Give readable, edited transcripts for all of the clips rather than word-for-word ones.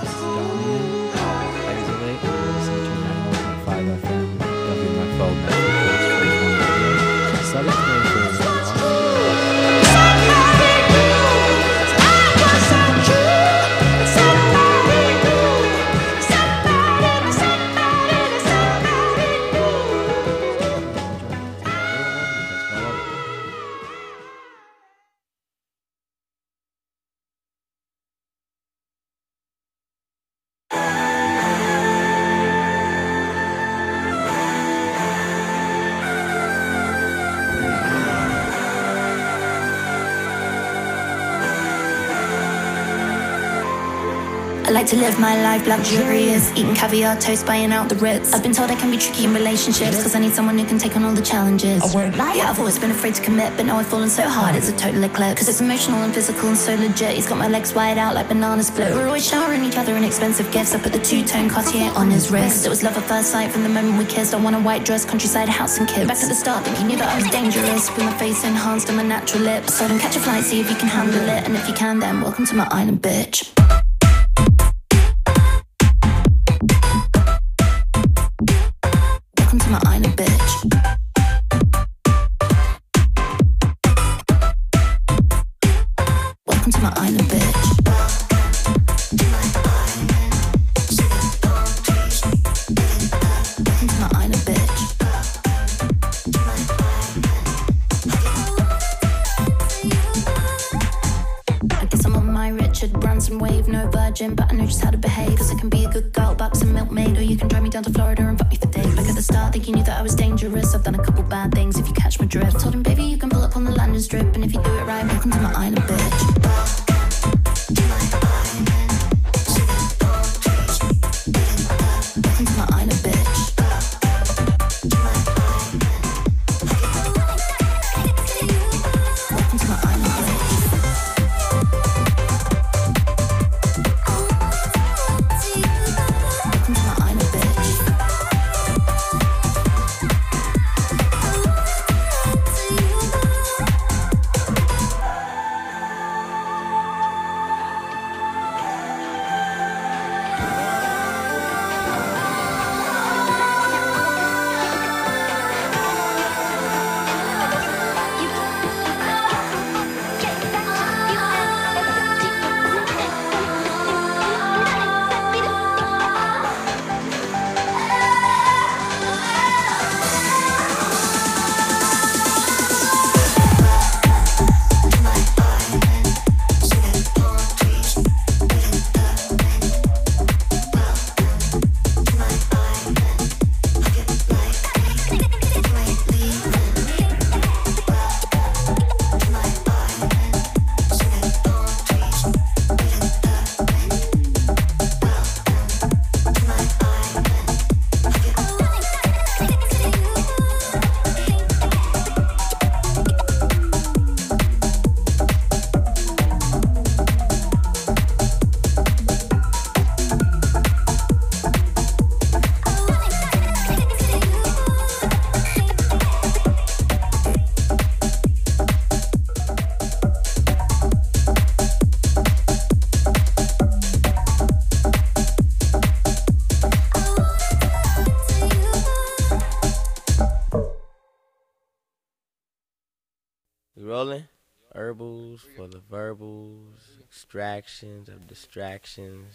Dominant, Isolate, and you're listening to 91.5 FM, WMFO, Summit today for I like to live my life luxurious, eating caviar, toast, buying out the Ritz. I've been told I can be tricky in relationships, cause I need someone who can take on all the challenges. I won't lie, yeah, I've always been afraid to commit, but now I've fallen so hard, it's a total eclipse. Cause it's emotional and physical and so legit. He's got my legs wide out like banana split. We're always showering each other in expensive gifts. I put the two-tone Cartier on his wrist. It was love at first sight from the moment we kissed. I want a white dress, countryside house and kids. Back at the start, thinking you knew that I was dangerous, with my face enhanced and my natural lips. So don't catch a flight, see if you can handle it, and if you can, then welcome to my island, bitch. Welcome to my island, bitch. Welcome to my island, bitch. Welcome to my island, bitch. I guess I'm on my Richard Branson wave, no virgin, but I know just how to behave. Cause I can be a good girl, bucks and milkmaid, or you can drive me down to Florida and fuck me for days. Back at the start, think you knew that I was dangerous. I've done a couple bad things, if you catch my drift. Told him, baby, you can pull up on the landing strip, and if you do it right, welcome to my island, bitch. Welcome to my island, bitch. Welcome to my island, bitch. Welcome to my island, bitch. We rolling? Herbals for the verbals, extractions of distractions.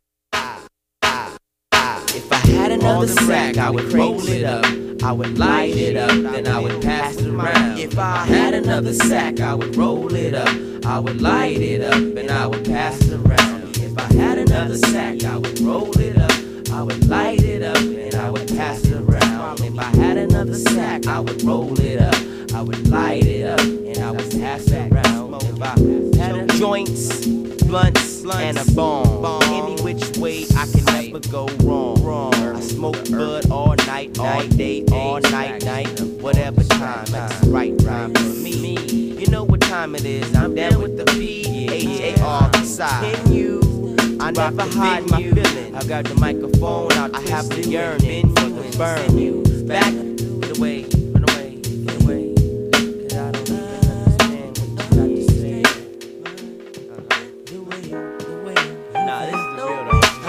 If I had another sack, I would roll it up, I would light it up, then I would pass it around. If I had another sack, I would roll it up, I would light it up, and I would pass it around. If I had another sack, I would roll it up, I would light it up, and I would pass it around. If I had another sack, I would roll it up, I would light it up, and I would pass it around. If I had joints, blunts, and a bomb, any which way I can never go wrong. I smoke bud all night, all day, all night, whatever time, that's the right time for me. You know what time it is, I'm down with the P-H-A-R side. Can you? I never hide my feelings. I got the microphone out, I have the yearning for the burn. You back, get away, run away, get away. Cause I don't even understand what you got to say. Nah, this is the real though.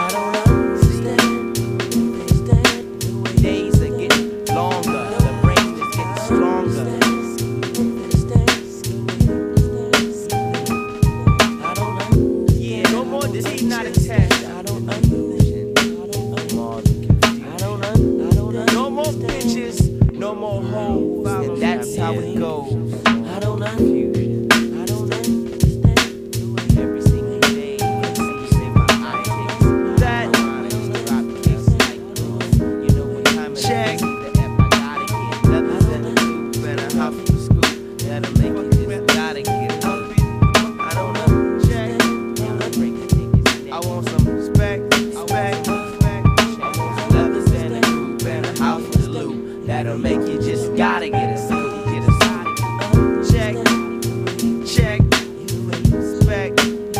respect. Leathers and a coupe and a house with a loop that'll make you just gotta get a scoop. Check, check, respect.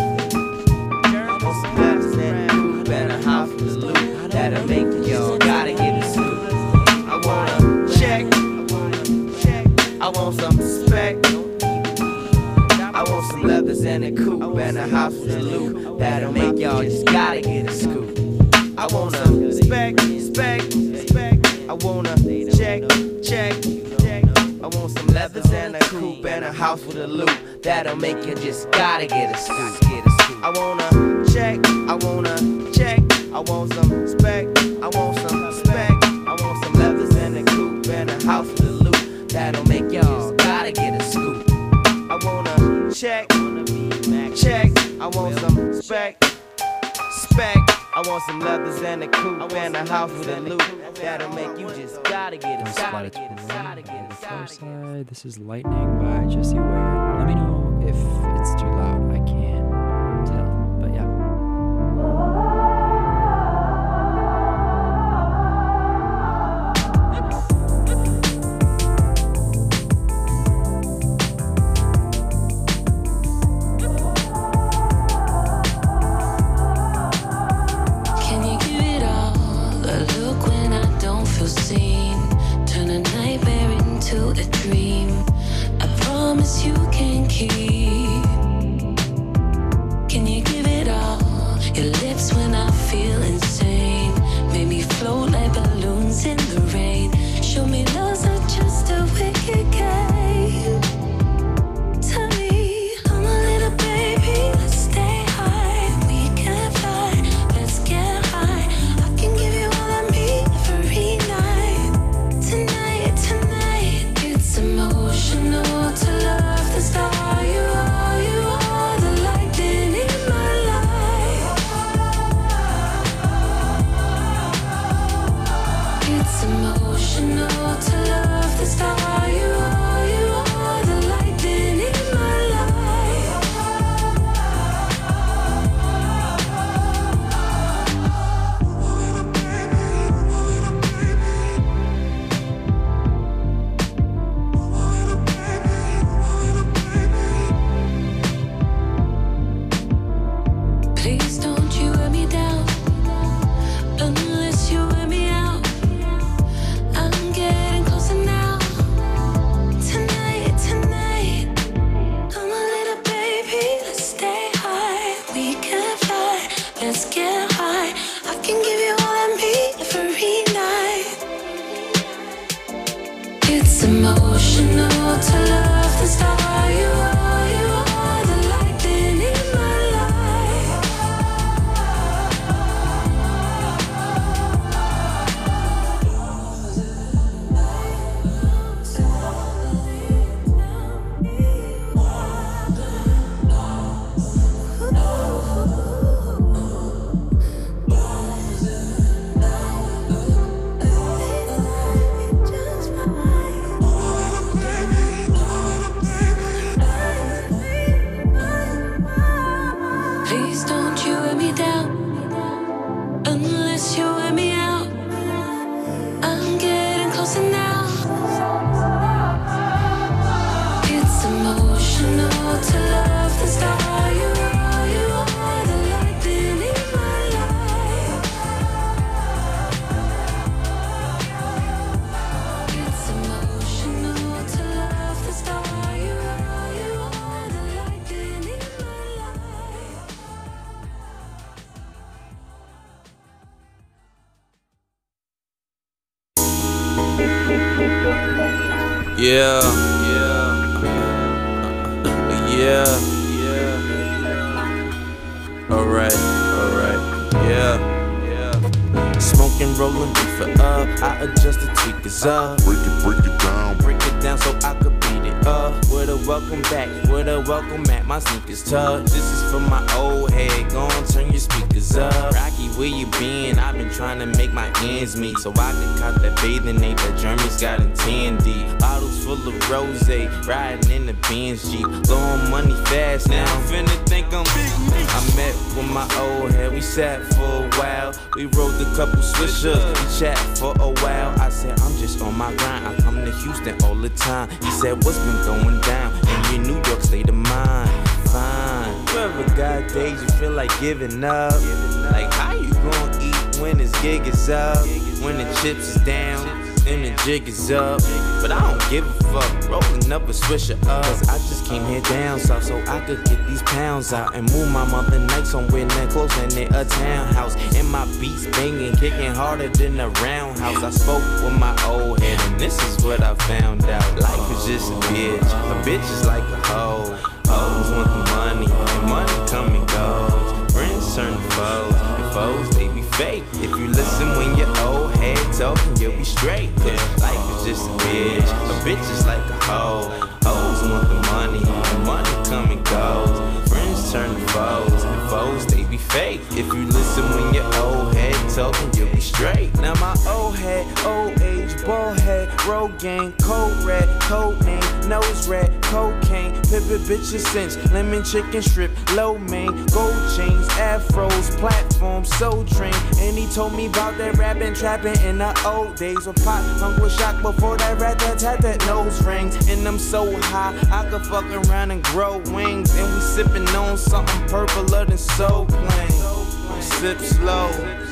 Leathers and a coupe and a house with a loop that'll make you gotta get a scoop. I wanna check, I want some respect. I want some leathers and a coupe and a house with a loop that'll make y'all just gotta get a scoop. I wanna respect. I wanna check. I want some leathers and a coupe and a house with a loop that'll make you just gotta get a scoop. I wanna check. I want some respect. I want some respect. I want some leathers and a coupe and a house with a loop that'll make y'all gotta get a scoop. I wanna check. I want some respect. I want some leathers and a coupe and a house with a loop that'll make you just gotta get a Slide it to the right, to the far side. This is Lightning by Jesse Ware. Let me know if it's too loud. I can't tell, but yeah. Seen, turn a nightmare into a dream. I promise you can keep. Can you give it all? Your lips when I feel insane make me float like balloons in the rain. Show me love's not just a wicked game. Tell me I'm a little baby. Let's stay high. We can fly. Let's get high. I can give you all of me every night. Tonight, it's emotional to love the star. You are the lightning in my life. It's emotional to love the star. You are the lightning in my life. Please don't you wear me down unless you wear me out. I'm getting closer now. Tonight, I'm a little baby. Let's stay high. We can fly. Let's get high. I can give you all of me every night. It's emotional to love the star. You are the lightning in my life. Please don't you wear me down unless you wear me out. I'm getting closer now. It's emotional to love the star. You are the lightning in my life. It's emotional to love the star. You are the lightning in my life. Yeah. Alright, yeah. Smoking, rolling, reefer up. I adjust the tweakers up. Break it down so I could beat it up. With a welcome back, with a welcome at my sneakers tucked. This is for my old head, gon' turn your speakers up. Rocky where you been? I've been trying to make my ends meet, so I could cop that bathing ape that Jeremy's got in 10 deep. Bottles full of rose, riding in the Benz Jeep. Blowing money fast, now I'm finna think I'm big. I met with my old head, we sat for a while. We rolled a couple swishers, we chat for a while. I said, I'm just on my grind, I come to Houston all the time. He said, what's been going down in your New York state of mind? Fine. Whoever got days you feel like giving up. Like how you gonna eat when this gig is up? When the chips is down and the jig is up. But I don't give a fuck, rolling up a swisher up. Cause I just came here down south so I could get these pounds out and move my mother night somewhere that close and in a townhouse. And my beats banging, kicking harder than a roundhouse. I spoke with my old head and this is what I found out. Life is just a bitch is like a hoe. Hoes want the money, and money come and goes. Friends turn to foes, and foes they be fake. If you listen when your old head talking, you'll be straight. Cause life is just a bitch is like a hoe. Hoes want the money, and money come and goes. Friends turn to foes, and foes they be fake. If you listen when your old head talking, you'll be straight. Now my old head, old age, bald head, road gang, cold red, code name, nose red, cocaine, pivot bitches cinch, lemon chicken strip, low main, gold chains, afros, platform, soul train. And he told me about that rapping, trapping in the old days. With pop, hung with shock before that rat that had that nose rings. And I'm so high, I could fuck around and grow wings. And we sipping on something purpler than soul plain. Sip slow,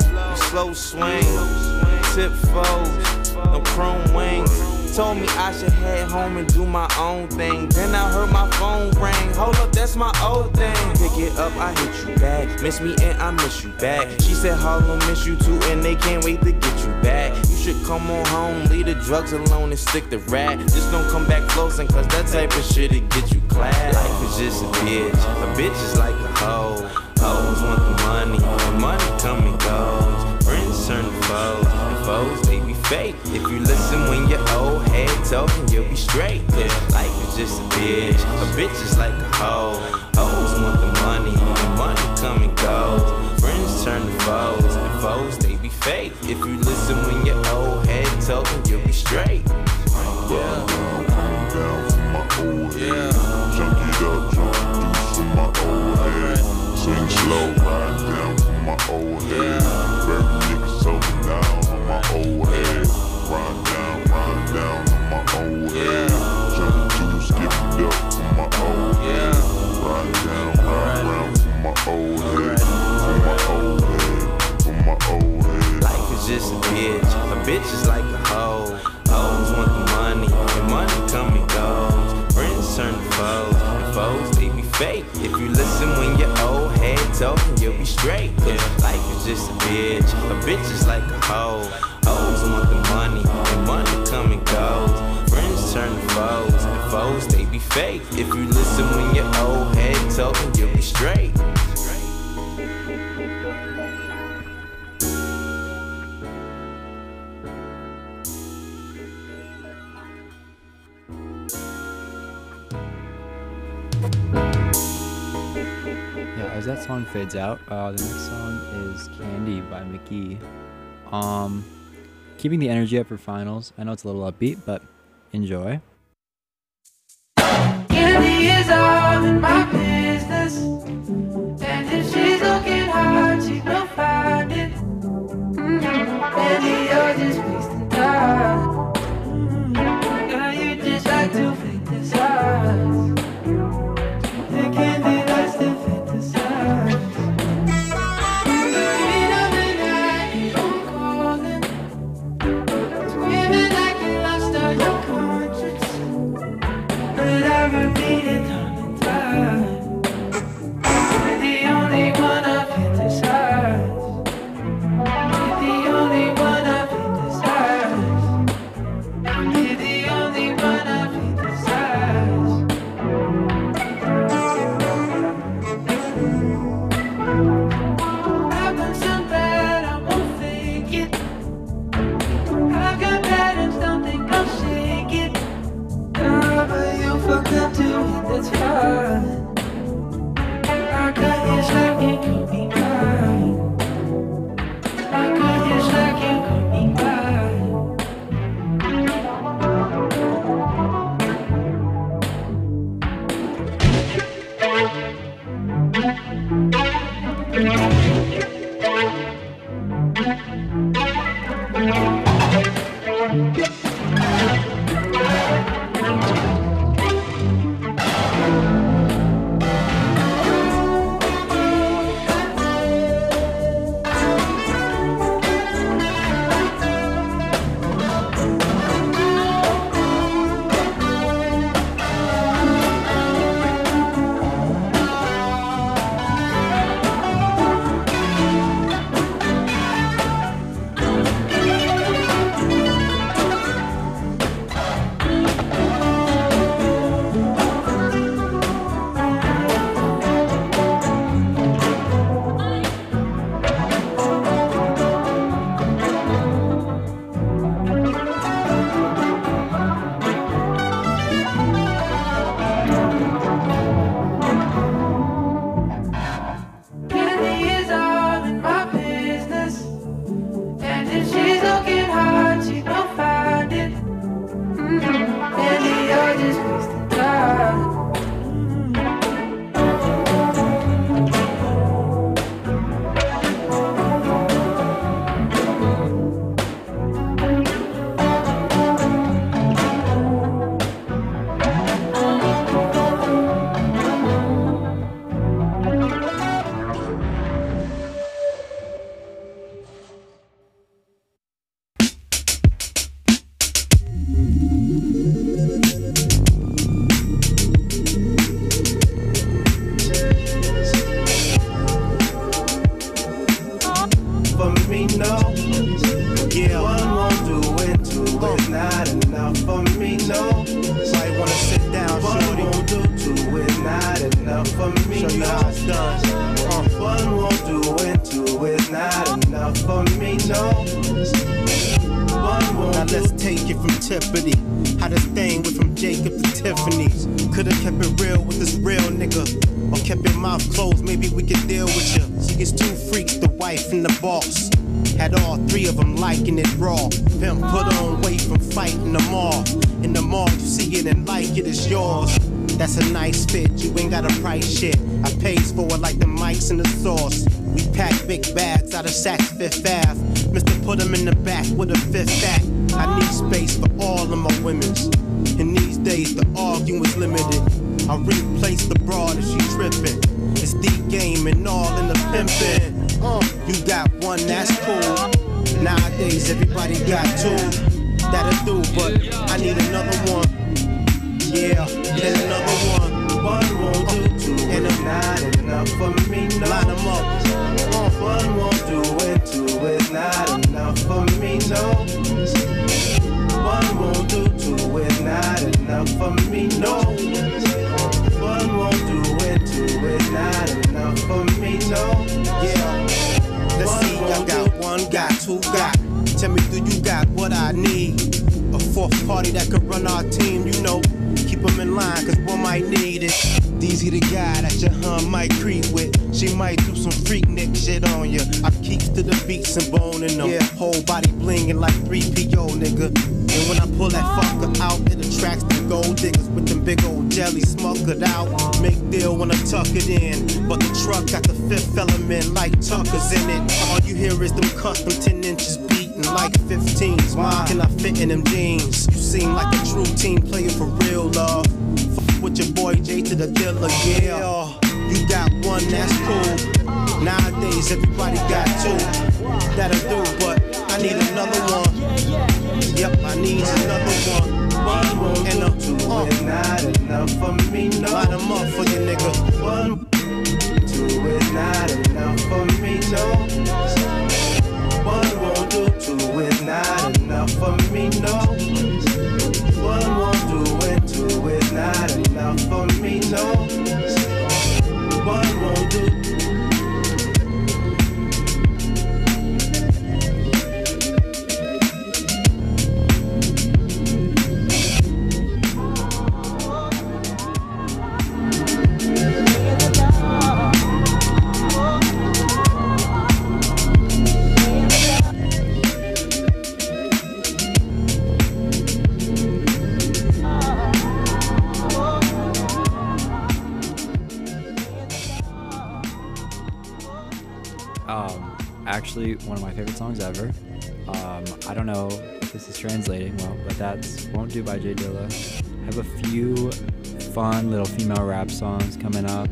slow swing, tip foes, no chrome wings. Told me I should head home and do my own thing. Then I heard my phone ring. Hold up, that's my old thing. Pick it up, I hit you back. Miss me and I miss you back. She said Harlem miss you too and they can't wait to get you back. You should come on home, leave the drugs alone and stick to rap. Just don't come back flossing cause that type of shit'll get you clapped. Life is just a bitch is like a hoe. Hoes want the money, and money come and goes. Friends turn to foes, and foes they be fake. If you listen when your old head talking, you'll be straight. Cause life is just a bitch is like a hoe. Hoes want the money, and money come and goes. Friends turn to foes, and foes they be fake. If you listen when your old head talking, you'll be straight. Down from my old head. Junk it up, junk deuce from my old head. Swing slow, ride down from my old head. Bury niggas over down on my old head. Ride down on my old head. Junk deuce, give it up from my old head. Ride down from my old head. From my old head, from my old head. Life is just a bitch is like a hoe. Hoes want the money, and money come and goes. Friends turn to foes, and foes they be fake. If you listen when your old head talking, you'll be straight. Cause life is just a bitch is like a hoe. Hoes want the money, and money come and goes. Friends turn to foes, and foes they be fake. If you listen when your old head talking, you'll be straight. As that song fades out, the next song is Candy by McGee. Keeping the energy up for finals. I know it's a little upbeat, but enjoy. Candy is all in my business, and if she's looking hard, she will find it. Candy, you're just wasting time. Girl, you just like to fantasize. The candy likes to fantasize. Repeat it time and time. You're the only one I fantasize. That's a nice fit, you ain't got a price shit. I pays for it like the mics and the sauce. We pack big bags out of Saks Fifth Ave. Mr. Put them in the back with a fifth act. I need space for all of my women's. In these days, the arguing is limited. I replace the broad if she trippin'. It's the game and all in the pimpin'. You got one, that's cool. Nowadays, everybody got two. That'll do, but I need another one. Yeah, then another one. One won't do, two and it's not enough for me, no. Line them up. One won't do and two is not enough for me, no. One won't do, two is not enough for me, no. One won't do and two is not enough for me, no. Yeah, let's see, I got one, got two, got. Tell me, do you got what I need? A fourth party that could run our team, you know. Keep them in line, cause one might need it. These the guy that your hun might creep with. She might do some freak nick shit on ya. I keep to the beats and boning them. Yeah, whole body blingin' like 3PO, nigga. And when I pull that fucker out, it attracts the gold diggers with them big old jelly smokered out. Make deal when I tuck it in. But the truck got the fifth element like Tucker's in it. All you hear is them custom 10 inches beating like 15s. Why can I fit in them jeans? You seem like a true team player for real, love. Fuck with your boy J to the dealer, yeah. You got one, that's cool. Nowadays everybody got two. That'll do, but I need another one. Yep, I need another one. One won't and a two is not enough for me, no. Line them up for you, nigga. One, two is not enough for me, no. One won't do, two is not enough for me, no. One won't do and two is not enough for me, no. One won't do. probably one of my favorite songs ever. I don't know if this is translating well, but that's Won't Do by Jay Dilla. I have a few fun little female rap songs coming up.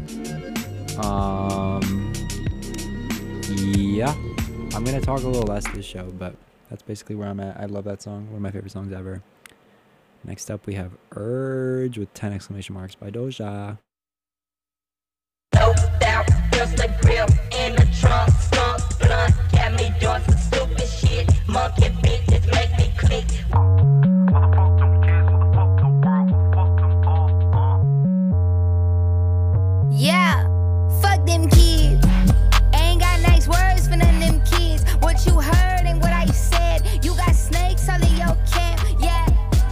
Yeah, I'm gonna talk a little less this show, but that's basically where I'm at. I love that song, one of my favorite songs ever. Next up we have Urge with 10 exclamation marks by Doja. No doubt, feels like real in the trunk, skunk, blunt, got me doing some stupid shit, monkey bitches make me click. Yeah, fuck them kids. Ain't got nice words for none of them kids. What you heard and what I said. You got snakes all in your camp. Yeah.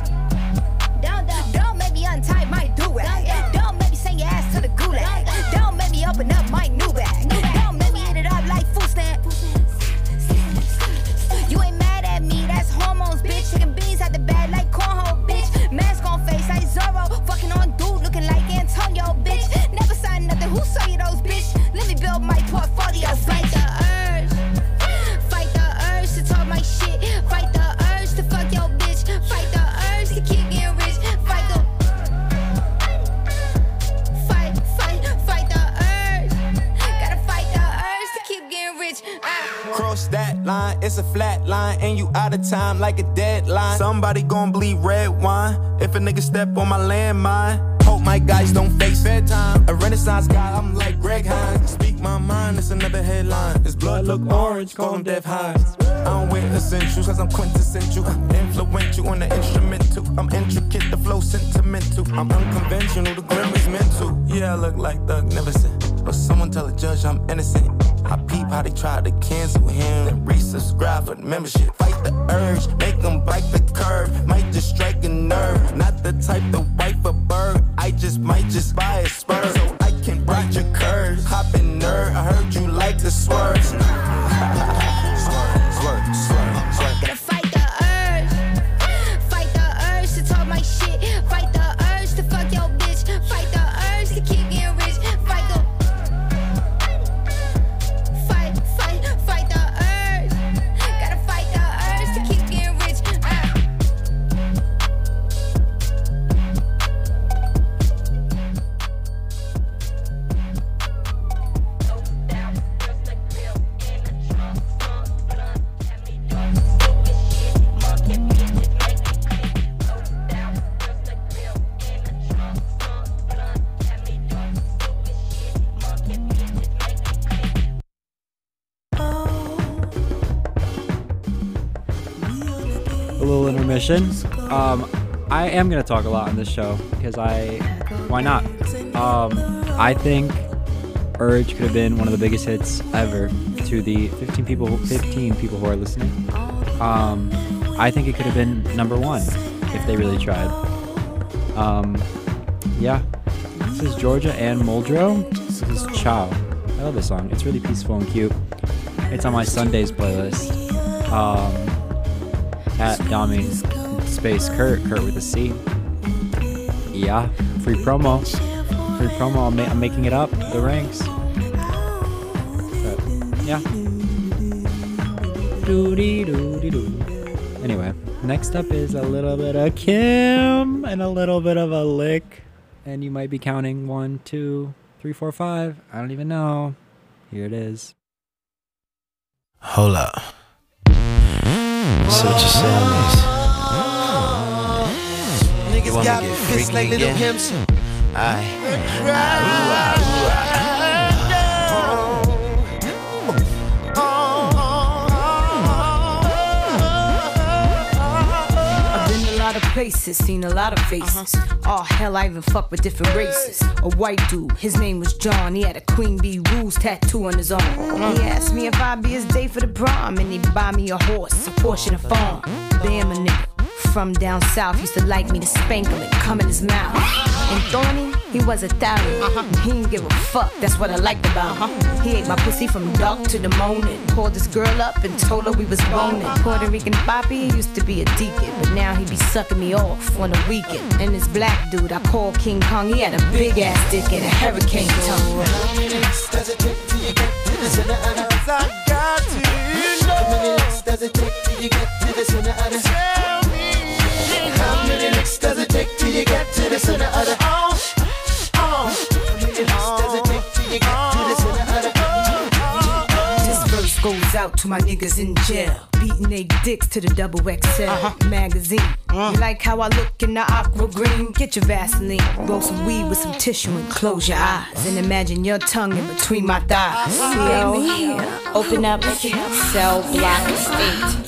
Don't make me untie my do-rag. Don't make me send your ass to the gulag. Don't make me open up my new bag. Don't make me hit it up like food stamp. You ain't mad at me, that's hormones, bitch. Chicken beans at the bag like cornhole, bitch. Mask on face like Zorro. Fucking on dude looking like Antonio, bitch. Never signed nothing, who saw you those, bitch? Let me build my portfolio. Fight the urge. Fight the urge to talk my shit. Fight the urge to fuck your bitch. Fight the urge to keep getting rich. Fight the urge. Gotta fight the urge to keep getting rich. Cross that line, it's a flat line, and you out of time like a deadline. Somebody gon' bleed red wine if a nigga step on my landmine. Hope my guys don't face bedtime. A renaissance guy, I'm like Greg Hines. Speak my mind, it's another headline. His blood look orange, call him Dev Hines. I don't wear essentials cause I'm quintessential. Influential on the instrumental. I'm intricate, the flow sentimental. I'm unconventional, the grim is mental. Yeah, I look like Thug Neverson, but someone tell a judge I'm innocent. I peep how they try to cancel him, then resubscribe for the membership. Fight the urge, make them bite the curve. Might just strike a nerve. Not the type to wipe a bird. I just might just buy a spur so I can ride your curves. Hop in nerd, I heard you like to swerve. Swerve. Gotta fight the urge. Fight the urge to talk my shit. Fight the urge to fuck your bitch. Fight the urge to keep getting rich. Fight the urge. Gotta fight the urge to keep getting rich. A little intermission. I am gonna talk a lot on this show because why not? I think Urge could have been one of the biggest hits ever to the 15 people who are listening. I think it could have been #1 if they really tried. Yeah. This is Georgia and Muldrow. This is Ciao. I love this song. It's really peaceful and cute. It's on my Sundays playlist. Space Kurt with a C. Yeah, free promo. I'm making it up the ranks. But, yeah. Anyway, next up is a little bit of Kim and a little bit of a lick, and you might be counting 1, 2, 3, 4, 5. I don't even know. Here it is. Hold up. So what you saying is, you want me to get freaky like again? I've been a lot of places, seen a lot of faces. Oh hell, I even fuck with different races. A white dude, his name was John. He had a Queen Bee Rules tattoo on his arm. He asked me if I'd be his date for the prom, and he'd buy me a horse, a Porsche, and a farm. Damn, a nigga from down south used to like me to spank him and come in his mouth. And Thorny, he was Italian. He didn't give a fuck, that's what I liked about him. He ate my pussy from dark to the morning. Called this girl up and told her we was boning. Puerto Rican Papi used to be a deacon, but now he be sucking me off on the weekend. And this black dude I call King Kong, he had a big ass dick and a hurricane tongue. Does it take till you get to the center? 'Cause I got to does it take till you get to the center of the? Tell me. How many licks does it take till you get to the center of the? How many licks does it take till you get to the center of the? This verse goes out to my niggas in jail, beating they dicks to the double XL magazine. You like how I look in the aqua green? Get your Vaseline, roll some weed with some tissue and close your eyes and imagine your tongue in between my thighs. Open up cell block state.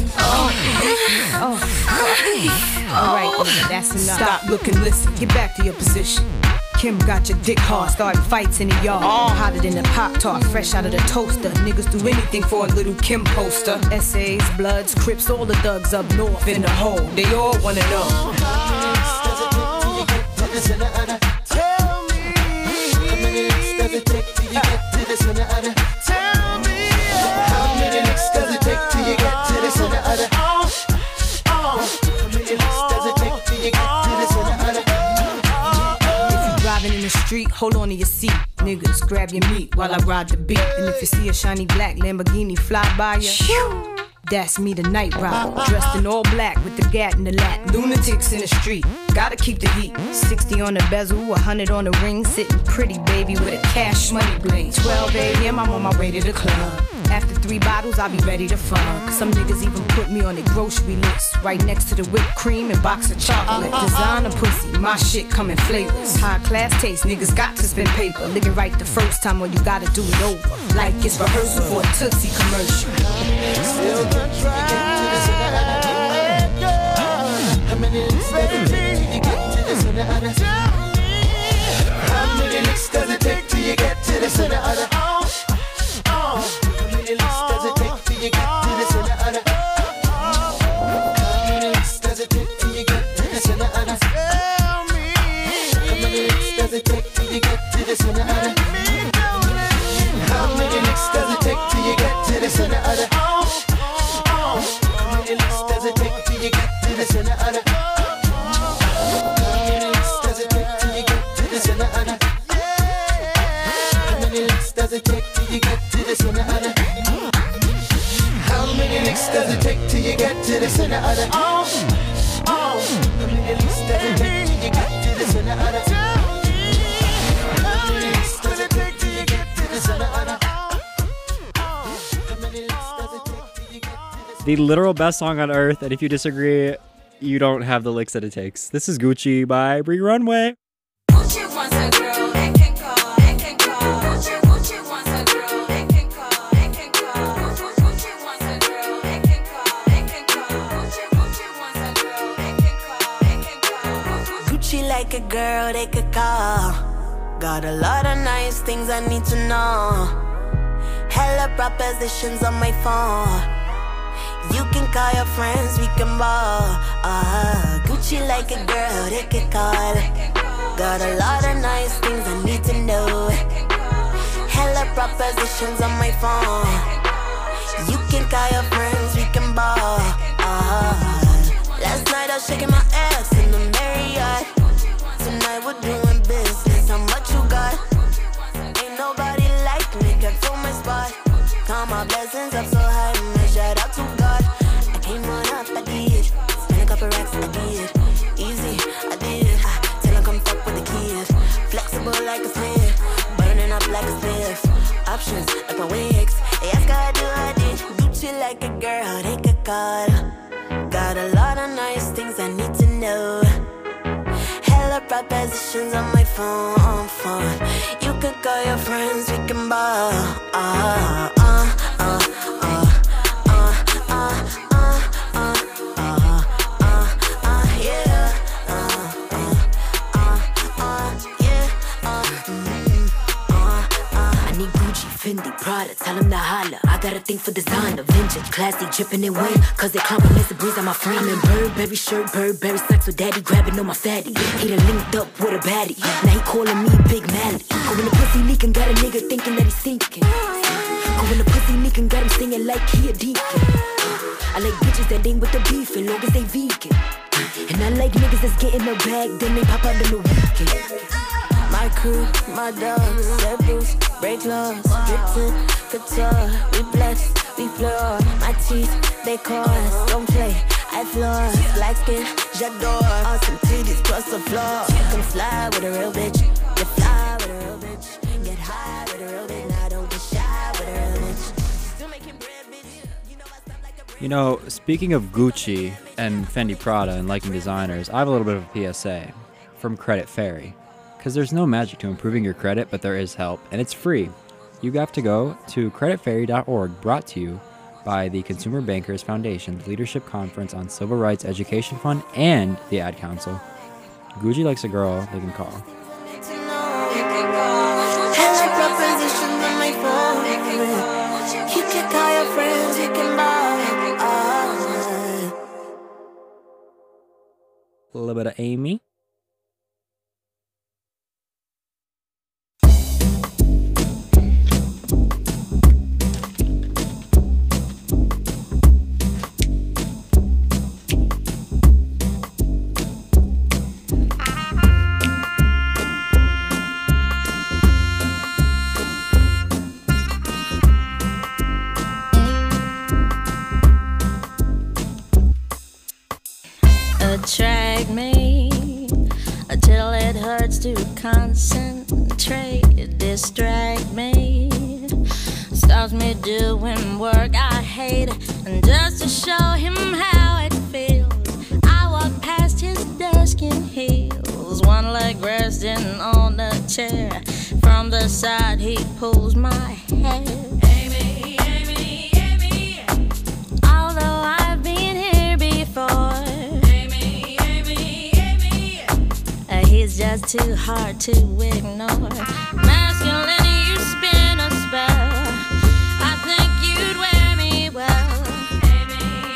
Alright, that's enough. Stop, look, and listen. Get back to your position. Kim got your dick hard, starting fights in the yard. Hotter than a Pop-Tart, fresh out of the toaster. Niggas do anything for a little Kim poster. Essays, Bloods, Crips, all the thugs up north in the hole. They all wanna know. Tell me. How many licks does it take till you get to the center of the? Tell me. How many licks does it take till you get to the center of the? How many licks does it take till you get to the center of the? Driving in the street, hold on to your seat. Niggas, grab your meat while I ride the beat. And if you see a shiny black Lamborghini fly by you, that's me, the night rider. Dressed in all black with the gat in the lap. Lunatics in the street, gotta keep the heat. 60 on the bezel, 100 on the ring. Sitting pretty, baby, with a cash money bling. 12 a.m., I'm on my way to the club. After 3 bottles, I'll be ready to fuck. Some niggas even put me on their grocery list, right next to the whipped cream and box of chocolate. Designer pussy, my shit come in flavors. High class taste, niggas got to spend paper. Lick it right the first time or you gotta do it over. Like it's rehearsal for a Tootsie commercial. Still gonna try. How many licks does it take till you get to the center of the? How many licks does it take till you get to the center of the? How many licks does it take till you get to the center of the? How many licks does it take till you get to the center of the? Tell me. How many licks does it take till you get to the center of the? How many licks does it take till you get to the center of the? How many licks does it take till you get to the center of the? How many licks does it take till you get to the center of the? How many licks does it take till you get to the center of the? How many licks does it take till you get to the center of the? How many licks does it take till you get to the center of the? How many licks does it take till you get to the center of the? The literal best song on earth, and if you disagree, you don't have the licks that it takes. This is Gucci by Bree Runway. Gucci wants a girl that can call, that can call. Gucci wants a girl that can call, that can call. Gucci wants a girl that can call, that can call. Gucci wants a girl that can call, that can call. Gucci like a girl they could call. Got a lot of nice things I need to know. Hella propositions on my phone. You can call your friends, we can ball. Gucci like a girl they could call. Got a lot of nice things I need to know. Hella propositions on my phone. You can call your friends, we can ball. Last night I was shaking my ass in the Marriott. Tonight we're doing business, how much you got? Ain't nobody like me, can fill my spot. Count my blessings up so high, man, shout out to God. I came on up, I did. Spend a couple racks, I did. Easy, I did. Till I come fuck with the kids. Flexible like a smith, burning up like a spliff. Options like my wigs. They ask how I do, I did. Gucci like a girl, they could call. Got a lot of nice things I need to know. Hella propositions on my phone. You can call your friends, we can ball. Fendi, Prada, tell him to holla. I got a thing for designer, vintage, classy, dripping in wind. Cause it compliments the breeze on my frame. I'm in Burberry shirt, Burberry socks with daddy, grabbing on my fatty. He done linked up with a baddie. Now he calling me Big Mally. Go when the pussy leaking, got a nigga thinking that he's sinking. Go when the pussy leaking, got him singing like he a deacon. I like bitches that ain't with the beef, as long as they vegan. And I like niggas that's getting a bag, then they pop out on the weekend. My crew, my dogs, their boots, break laws, Britain, couture, we bless, we floor. My teeth, they coarse. Don't play, I floor. Black skin, j'adore. Awesome titties plus the floor. Can fly with a real bitch. You fly with a real bitch. Get high with a real bitch. Now don't get shy with a real bitch. Still making bread, bitch. You know I sound like a... You know, speaking of Gucci and Fendi Prada and liking designers, I have a little bit of a PSA from Credit Fairy. Because there's no magic to improving your credit, but there is help, and it's free. You have to go to creditfairy.org, brought to you by the Consumer Bankers Foundation's Leadership Conference on Civil Rights Education Fund and the Ad Council. Gucci likes a girl they can call. A little bit of Amy. Attract me until it hurts to concentrate. Distract me, stops me doing work I hate, and just to show him how it feels, I walk past his desk in heels, one leg resting on the chair. From the side he pulls my hair. Amy, Amy, Amy. Although I've been here before, he's just too hard to ignore. Masculine, you spin a spell. I think you'd wear me well. Amy,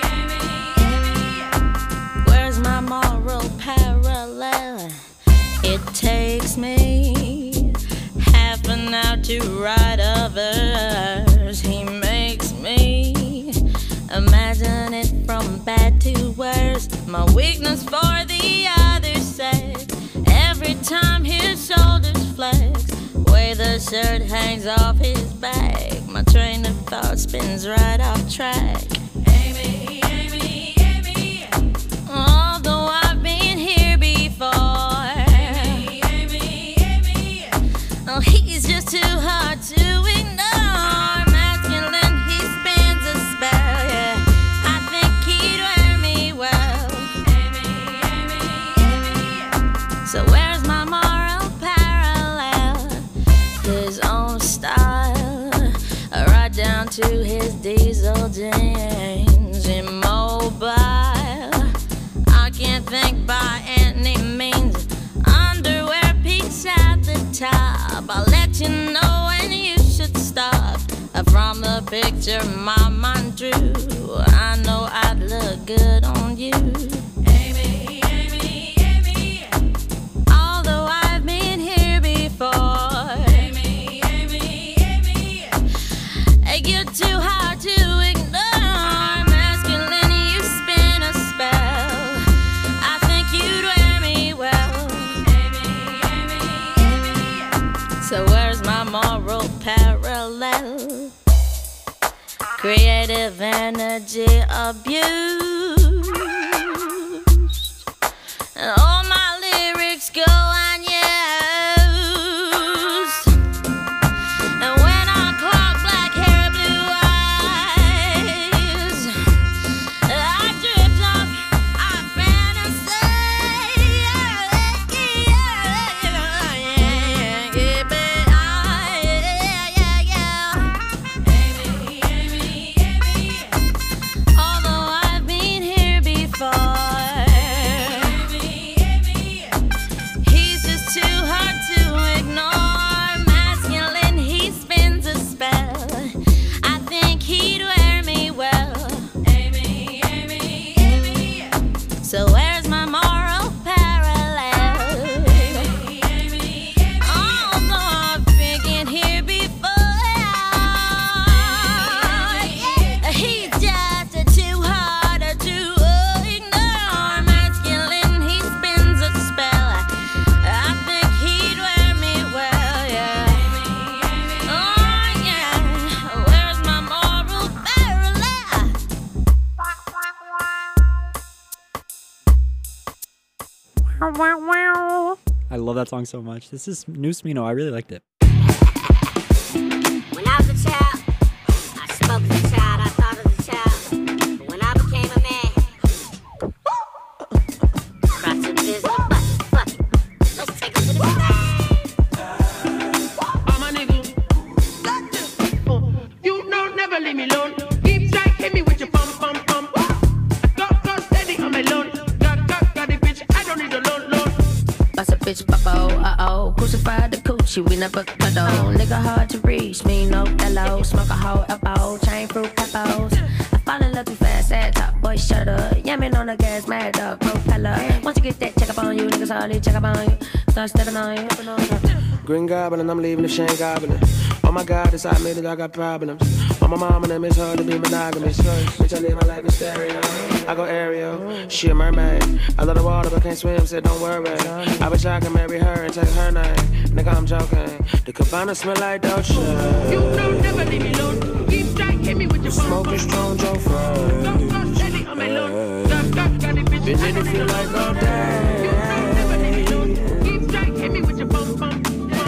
Amy, Amy. Where's my moral parallel? It takes me half an hour to write a verse. He makes me imagine it from bad to worse. My weakness for the other sex. Every time his shoulders flex, way the shirt hangs off his back, my train of thought spins right off track. Amy, Amy, Amy. Although I've been here before, Amy, Amy, Amy. Oh, he's just too hard to ignore. Masculine, he spins a spell, yeah. I think he'd wear me well. Amy, Amy, Amy. So where's my moral parallel? His own style, right down to his diesel jeans. Immobile, I can't think by any means. Underwear peaks at the top. I'll let you know when you should stop. From the picture my mind drew, I know I'd look good on you. Amy, Amy, Amy. Although I've been here before, Amy, Amy, Amy. You're too hard to ignore. Masculine, you spin a spell. I think you'd wear me well. Amy, Amy, Amy. So where's my moral parallel? Creative energy abused, and all my lyrics go unused. And when I clock black hair, blue eyes, I drift off, I fantasize. Amy, Amy, Amy. Although I've been here before, Amy, Amy. He's I love that song so much. This is new Smino. I really liked it. When I was a child, I spoke as a child, I thought as a child. But when I became a man, brought to business, but fuck it. Let's take it to the I'm a nigga. You know, never leave me alone. Keep trying, hit me with your pump, pump, pump. I go steady, I'm alone. Got the bitch, I don't need a loan. Bust a bitch, bubble, uh-oh. Crucified the coochie, we never cuddle. Nigga hard to reach, me no hello. Smoke a whole elbow, chain fruit peppers. I fall in love too fast, sad top, boy, shut up. Yamming on the gas, mad dog, propeller. Once you get that, check up on you, niggas hardly check up on you. Start stepping on you. Green Goblin, I'm leaving the Shane Goblin. Oh my God, it's I made it, I got problems. Oh my mama, them it's hard to be monogamous. Bitch, I live my life in stereo. I go aerial, she a mermaid. I love the water but can't swim, said don't worry. I wish I could marry her and take her name. Nigga, I'm joking. The cabana smell like Dolce. You know, never leave me alone. Keep trying, hit me with your pump. Smoking strong Joe Fry. Go steady, I'm alone. Got the bitch, Been in it feel like all day. You know, never leave me alone. Keep trying, hit me with your pump, pump.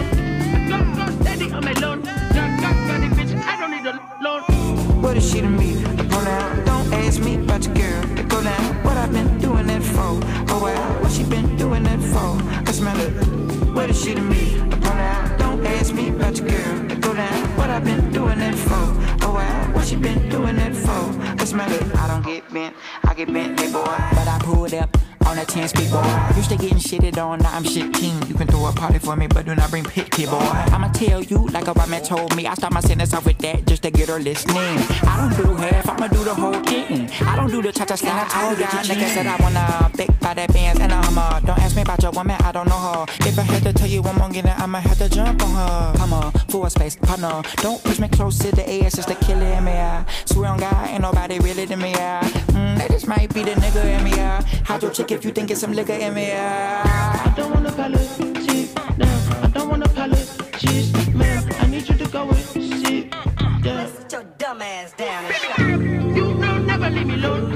Go steady, I'm alone. Got the bitch, I don't need a loan. What is she to me? Upon out, don't ask me about your girl. Go down, what I've been doing that for? Oh wow, what she been doing that for? I smell it. What is she to me? Upon out, don't ask me about your girl. Go down, what I've been doing that for? Oh wow, what she been doing that for? I smell it. I don't get bent, I get bent, hey boy. But I pulled up on a 10-speed boy. Used to getting shitted on, now I'm shit king. You can throw a party for me, but do not bring pity boy. I'ma tell you like a woman told me. I start my sentence off with that just to get her listening. I don't do half, I'ma do the whole thing. I don't do the cha-cha stand. I told y'all niggas that I wanna big by that bands and don't ask me about your woman, I don't know her. If I had to tell you one more again, I'ma have to jump on her. Come on, full space, partner. Don't push me close to the ass, it's the killer in me. Swear on God, ain't nobody really to me. That just might be the nigga in me. How'd your chick if you think it's some liquor in me? I don't wanna apologize, no. I don't wanna apologize, man. I need you to go and sit down. Sit your dumb ass down. You know, never leave me alone.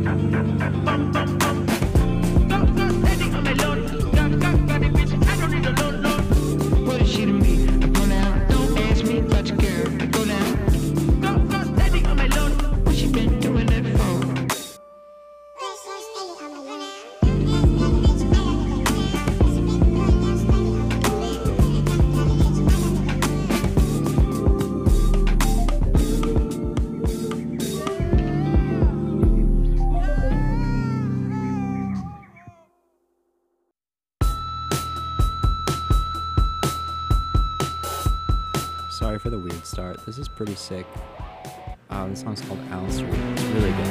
Bum, bum, bum. Go steady, I'm alone. Got the bitch, I don't need a loan. What is she to me? Go down, don't ask me about your girl. Go down. Go steady, I'm alone. What she been doing that for? Sorry for the weird start. This is pretty sick. This song's called Allen Street. It's really good.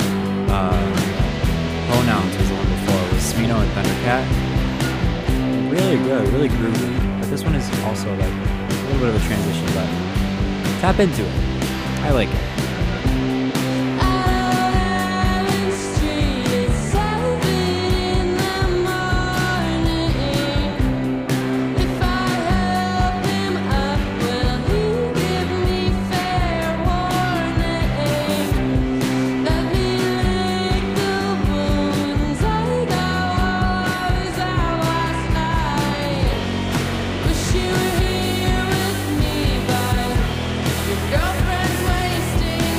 Pronouns was the one before. It was Smino and Thundercat. Really good, really groovy. But this one is also like a little bit of a transition, but tap into it. I like it. Girlfriend's wasting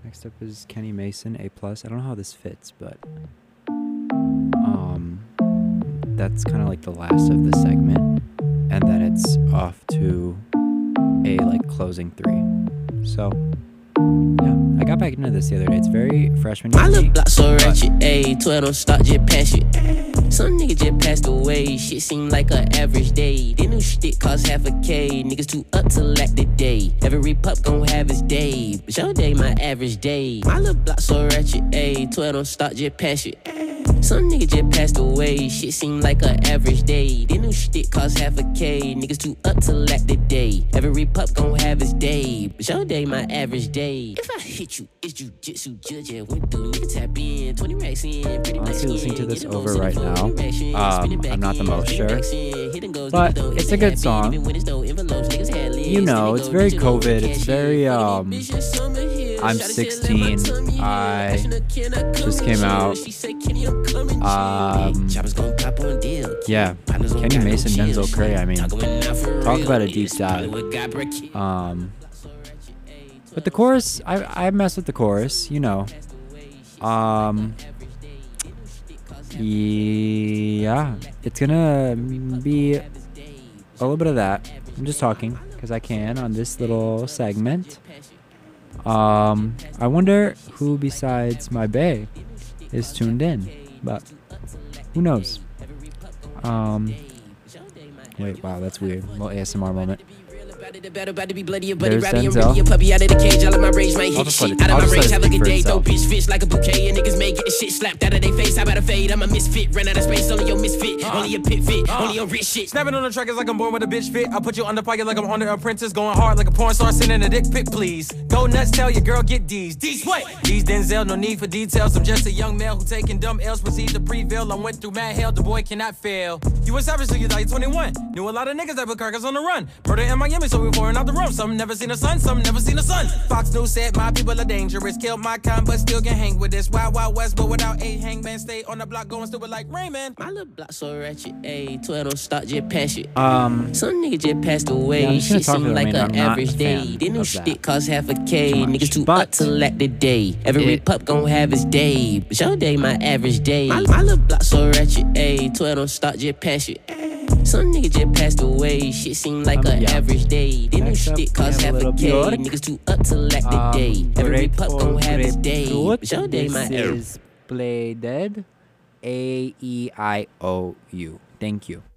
Next up is Kenny Mason, A+. I don't know how this fits, but that's kind of like the last of the segment, and then it's off to a like closing 3. So yeah, I got back into this the other day. It's very freshman year. My little block so ratchet, ayy. 12 don't start, just pass it. Some nigga just passed away. Shit seem like an average day. They new shit cost half a K. Niggas too up to lack the day. Every pup gon' have his day, but your day my average day. My little block so ratchet, ayy. 12 don't start, just pass it. Some nigga just passed away. Shit seem like an average day. They new shit cost half a K. Niggas too up to lack the day. Every pup gon' have his day, but your day my average day. If I hit you, it's jujitsu. Judge it went through. Nigga tap in, 20 racks in. Pretty much honestly listening to this over right now. I'm not the most sure, but it's a good song. You know, it's very COVID. It's very I'm 16. I just came out. Yeah, Kenny Mason, Denzel Curry. I mean, talk about a deep dive. But the chorus, I mess with the chorus. You know. Yeah, it's gonna be a little bit of that. I'm just talking because I can on this little segment. I wonder who besides my bae is tuned in, but who knows? Wait, wow, that's weird. A little ASMR moment. There's Denzel. Puppy out of the cage, all of my rage might hit shit. Out of my range, have a good day. Dope bitch fish like a bouquet, and niggas may get the shit slapped out of their face. I better fade, I'm a misfit. Ran out of space, only your misfit. Only your pit fit, only your rich shit. Snapping on the track is like I'm born with a bitch fit. I put you under pocket like I'm on the apprentice. Going hard like a porn star, sending a dick pic, please. Go nuts, tell your girl get these. These what? These Denzel, no need for details. I'm just a young male who taking dumb L's, proceed to prevail. I went through mad hell, the boy cannot fail. You a savage till you die, 21. Knew a lot of niggas that put carcass on the run. Murder in Miami, so we pouring out the room. Some never seen a sun, some never seen a sun. Fox News said my people are dangerous. Killed my kind, but still can hang with this. Wild, wild west, but without a hangman. Stay on the block, going stupid like Raymond. My little block so ratchet, ayy. 12 don't start, just pass it. Some nigga just passed away. Yeah, shit seem like an average day. They new shit cost half a K. Niggas too up to lack the day. Every pup gon' have his day, but your day my average day. My little block so ratchet, ayy. 12 don't start, just pass it. Some nigga just passed away. Shit seem like an average day. They new shit cost half a K. Niggas too up to lack the day. Every pup gon' have his day, but your day my average. This is Bladed, AEIOU. Thank you.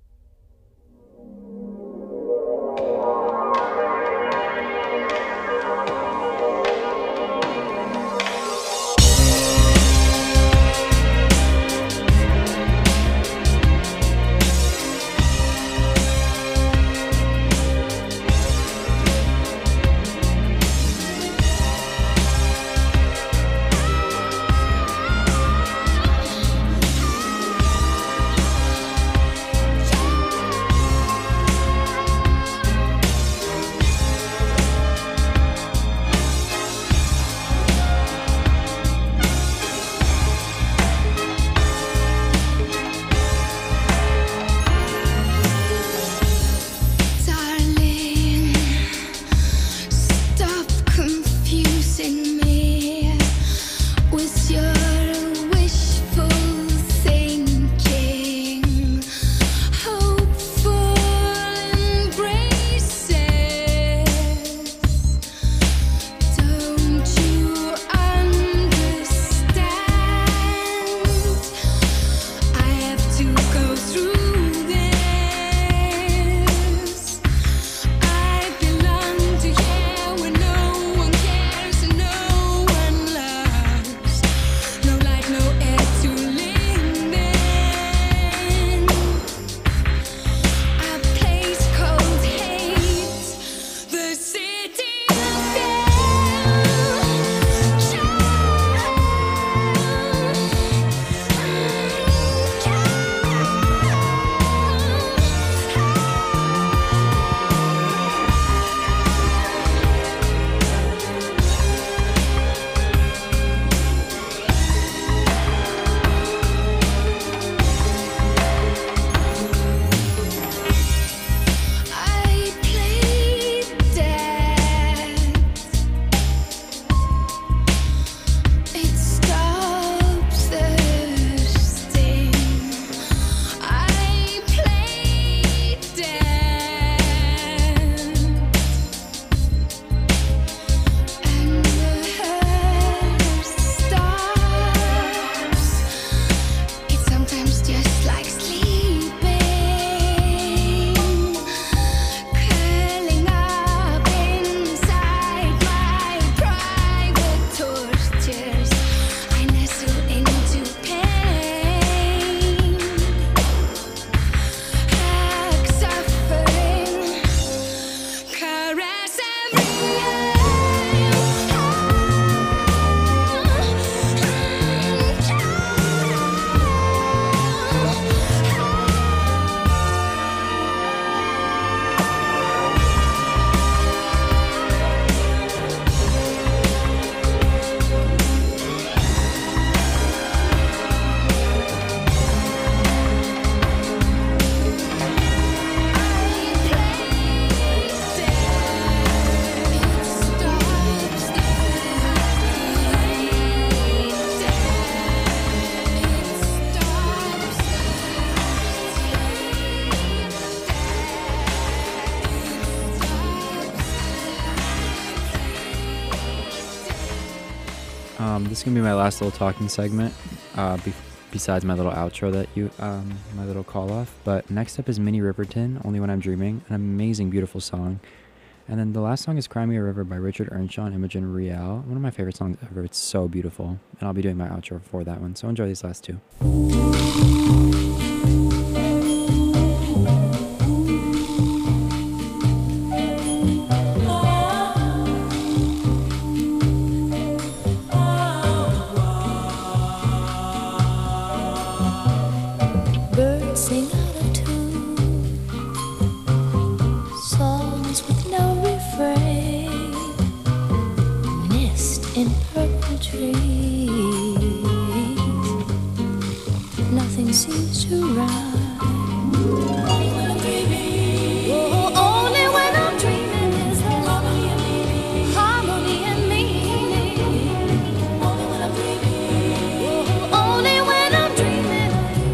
This is gonna be my last little talking segment. Besides my little outro that my little call off. But next up is Minnie Riperton, Only When I'm Dreaming, an amazing, beautiful song. And then the last song is Cry Me a River by Richard Earnshaw and Imogen Rial. One of my favorite songs ever. It's so beautiful. And I'll be doing my outro for that one. So enjoy these last two. Birds sing out of tune, songs with no refrain, mist in purple trees, nothing seems to rhyme. Only when I'm dreaming, oh, only when I'm dreaming is there harmony and meaning. Only when I'm dreaming, oh, only when I'm dreaming.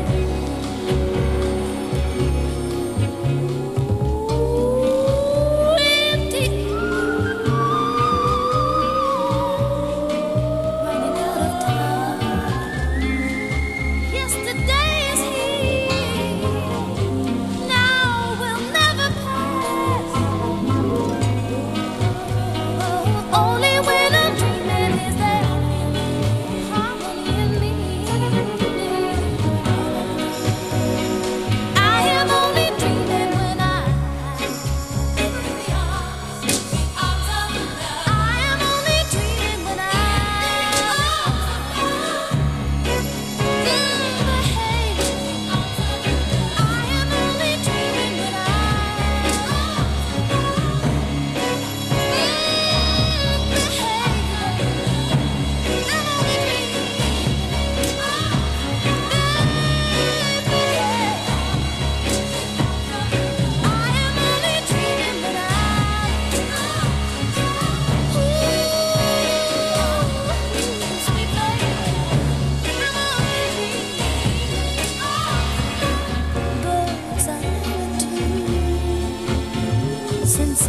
Since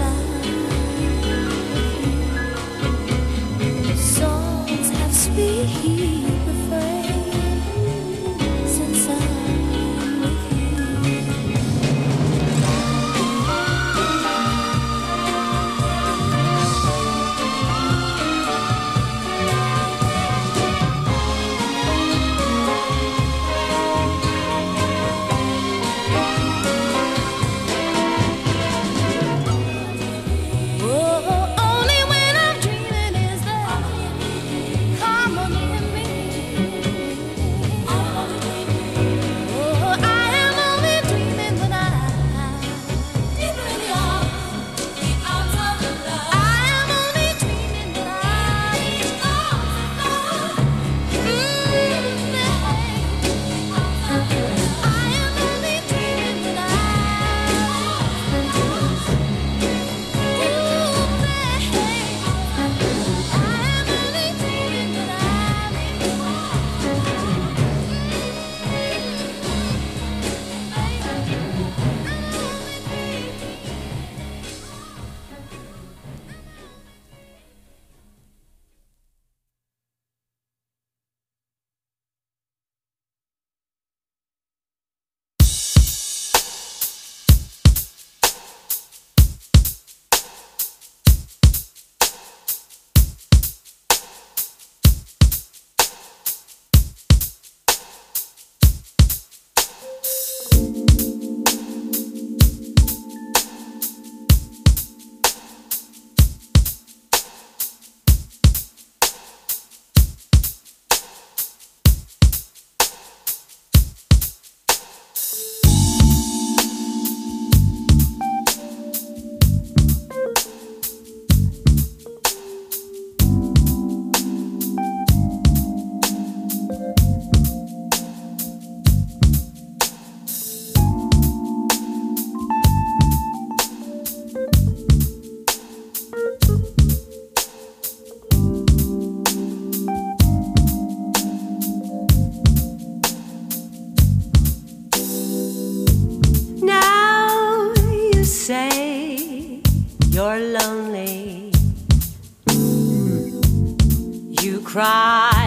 songs have sweet refrain, since I'm with only when I'm dreaming is there harmony and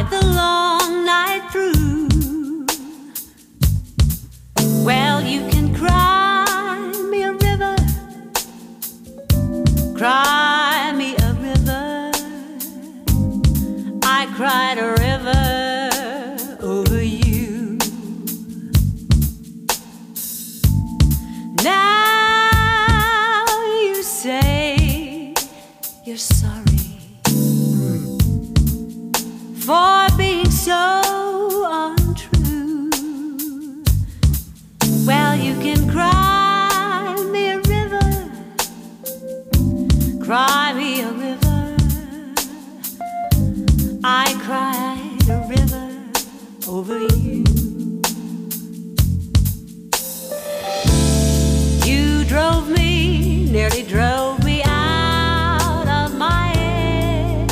fight the long night through. Well, you can cry me a river, cry me a river. I cried a river over you. Now you say you're sorry for being so untrue. Well, you can cry me a river, cry me a river. I cried a river over you. You drove me, nearly drove me out of my head,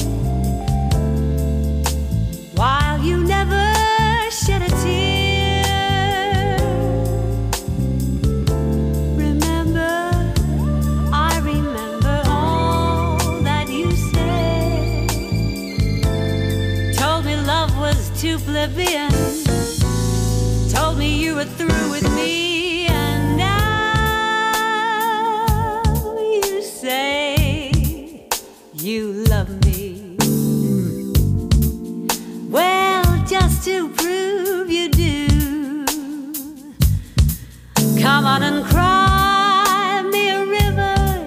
while you never shed a tear. Remember, I remember all that you said. Told me love was too plebeian, told me you were through with me, and now you say you love me. Well, just to prove you do, come on and cry me a river,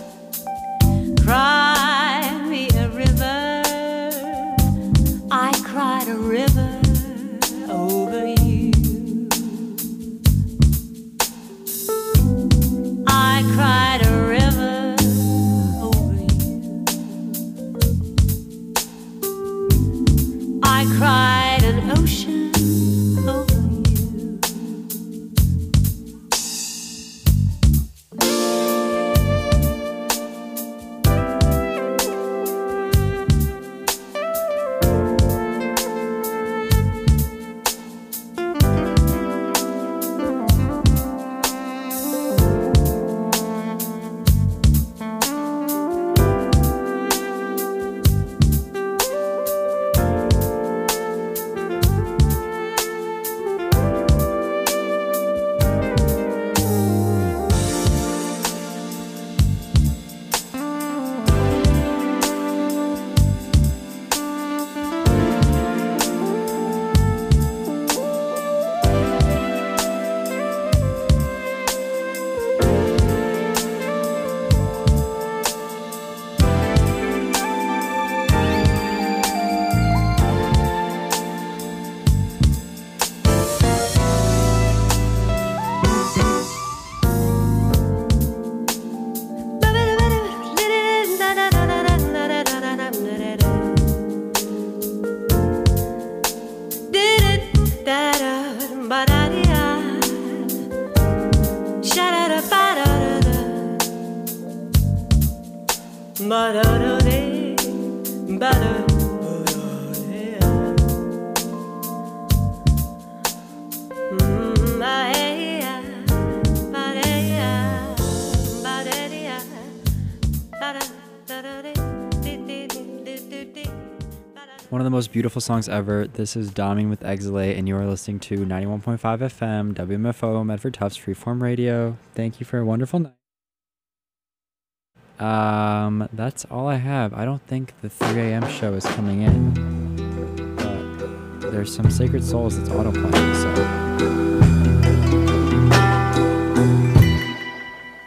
cry me a river. I cried a river over you. I cried a river over you. I cried an ocean over you. One of the most beautiful songs ever. This is Doming with Exilate, and you are listening to 91.5 FM, WMFO, Medford Tufts, Freeform Radio. Thank you for a wonderful night. That's all I have. I don't think the 3 a.m. show is coming in, but there's some Sacred Souls that's autoplaying, so